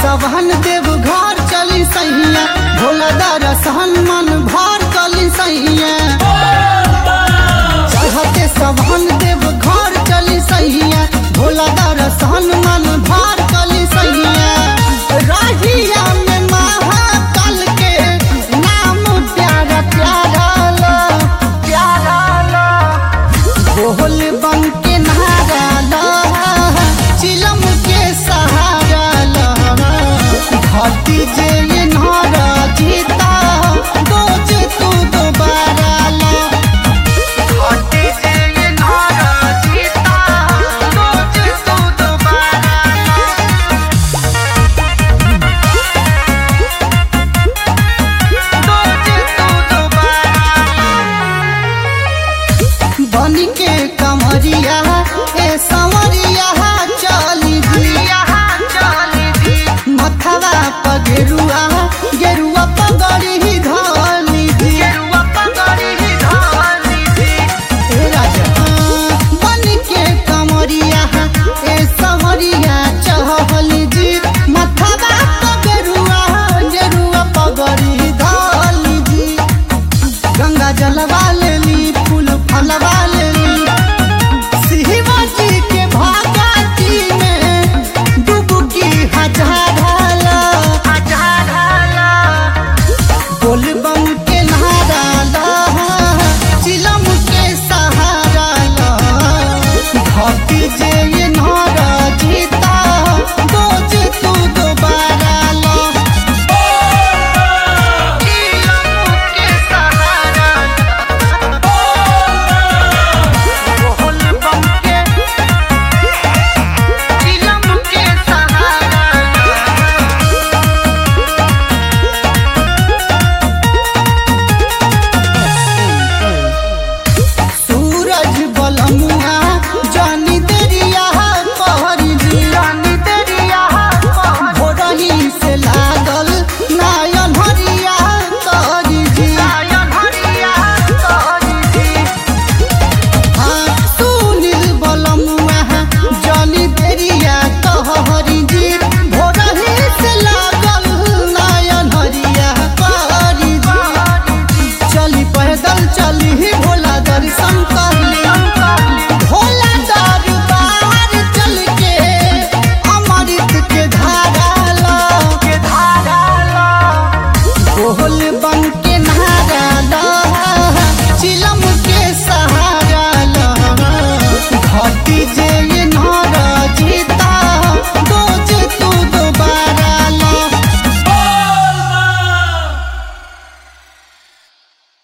सवहन देव घर चली सैया, भोला दरसन मन भर चली सैया। चढ़ते सवहन देव घर चली सैया, भोला दरसन मन भर चली सैया। रहिया में महाकाल के नाम प्यारा प्यारा लो, प्यारा लो। बोल बम के नारा लो, चिलम के सहारा लो। घाटी जे ये नारा जीता, दोज तू दोबारा लो। घाटी जे ये नारा जीता, दोज तू दोबारा लो। दोज तू दोबारा लो। बनी के कमरिया ए संवरिया चली भी, मथवा पगेरुआ गेरुआ पगड़ी ही धानी भी, ए राजा बन के कमरिया ए संवरिया चहली जी। मथवा पगेरुआ गेरुआ पगड़ी धानी जी। गंगा जलवा लेली, फूल फलवा लेली, शिवाजी के भगती में डुबकी हजार ला। बोल बम के नारा ला, चिलम के सहारा ला। घाटी जे